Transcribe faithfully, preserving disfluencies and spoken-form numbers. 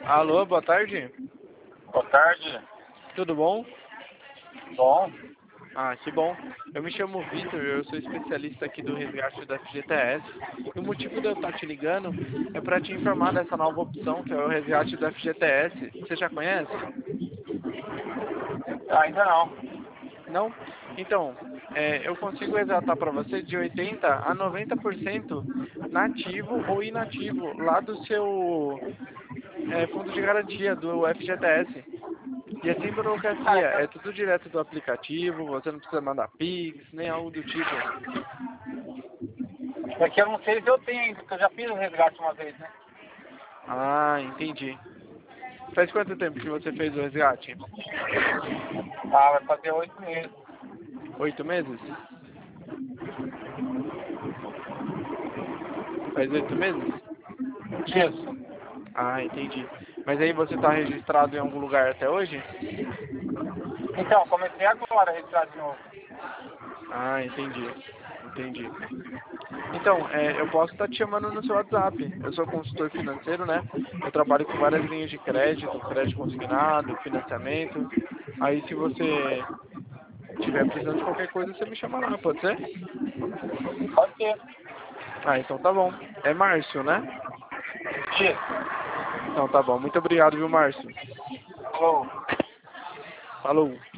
Alô, boa tarde. Boa tarde. Tudo bom? Bom. Ah, que bom. Eu me chamo Vitor, eu sou especialista aqui do resgate da F G T S. E o motivo de eu estar te ligando é para te informar dessa nova opção, que é o resgate do F G T S. Você já conhece? Ainda não. Não? Então, é, eu consigo resgatar para você de oitenta a noventa por cento nativo ou inativo lá do seu é, fundo de garantia do F G T S. E é sem Ah, burocracia, é é que, tudo direto do aplicativo, você não precisa mandar Pix, nem algo do tipo. é que eu não sei se eu tenho ainda, porque eu já fiz o resgate uma vez, né? Ah, entendi. Faz quanto tempo que você fez o resgate? Ah, vai fazer oito meses. Oito meses? Faz oito meses? Isso. Ah, entendi. Mas aí você está registrado em algum lugar até hoje? Então, comecei agora a registrar de novo. Ah, entendi. Entendi. Então, é, eu posso estar te chamando no seu WhatsApp. Eu sou consultor financeiro, né? Eu trabalho com várias linhas de crédito, crédito consignado, financiamento. Aí se você tiver precisando de qualquer coisa, você me chama lá, pode ser? Pode ser. Ah, então tá bom. É Márcio, né? Isso. Então tá bom. Muito obrigado, viu, Márcio? Falou. Falou.